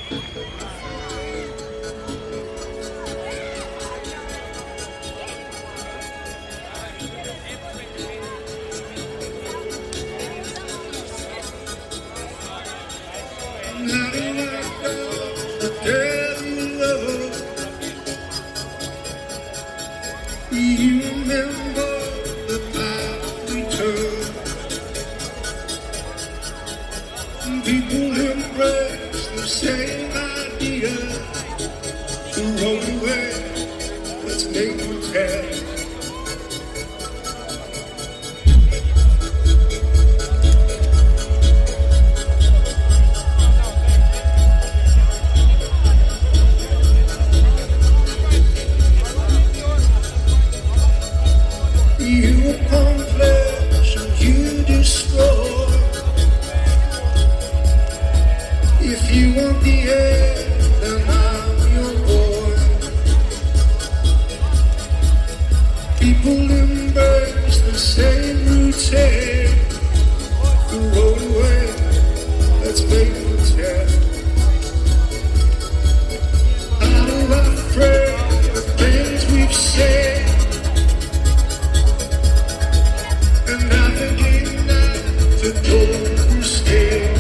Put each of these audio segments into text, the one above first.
You remember the path we took. People embrace the same idea. To roll away, let's make them tell. You upon flesh and you destroy. If you want the air, then I'm your boy. People embrace the same routine. The road away, let's make them tell. Out of our prayer, the things we've said. And I begin now to go through still.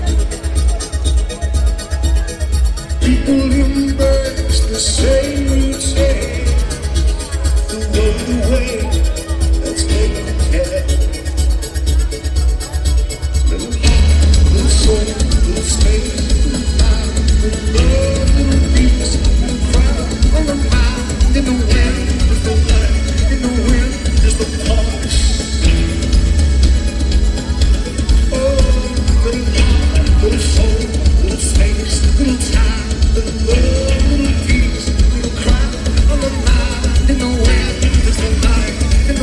People embrace the same routine. The road away, let's make them tell. Little heart, little soul, little space, little time, little love, little peace, little crowd on the mind. In the wind, there's the light. In the wind, there's the pulse. Little soul, little space, little time, little love, little peace, little cry on the mind. In the wind, there's the light. In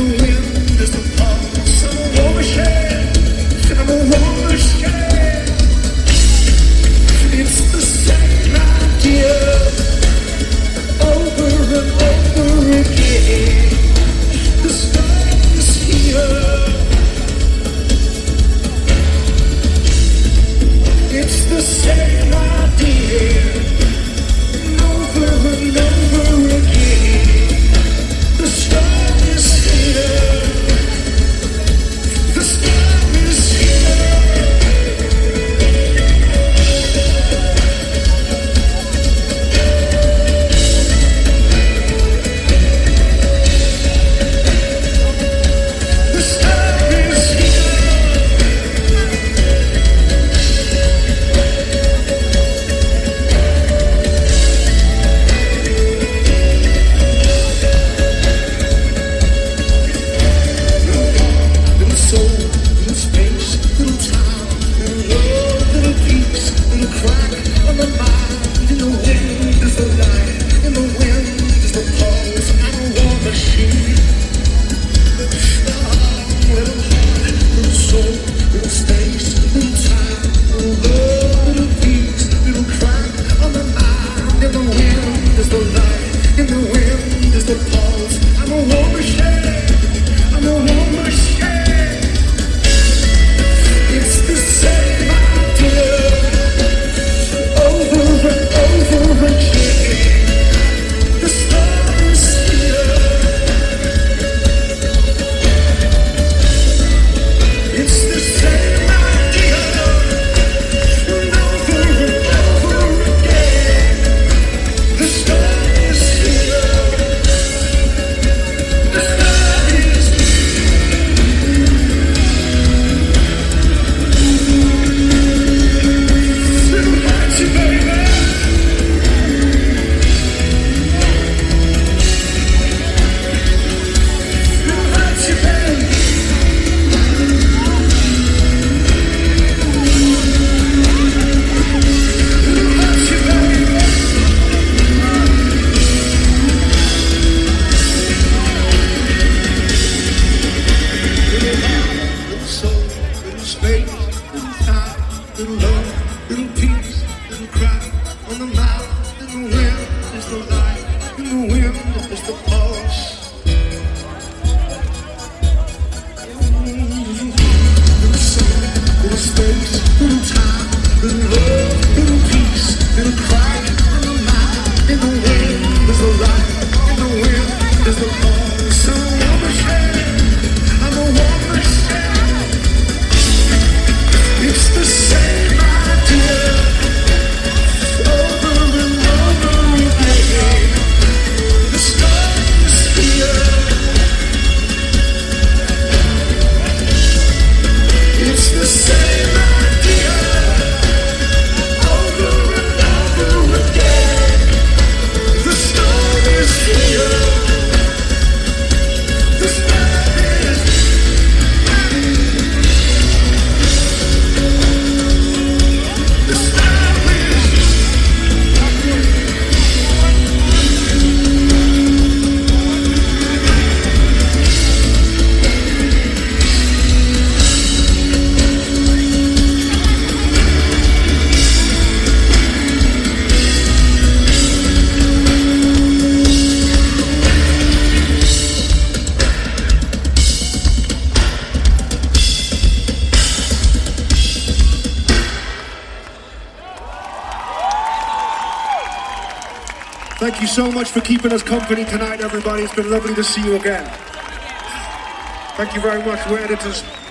Thank you so much for keeping us company tonight, everybody. It's been lovely to see you again. Thank you very much. We're editors.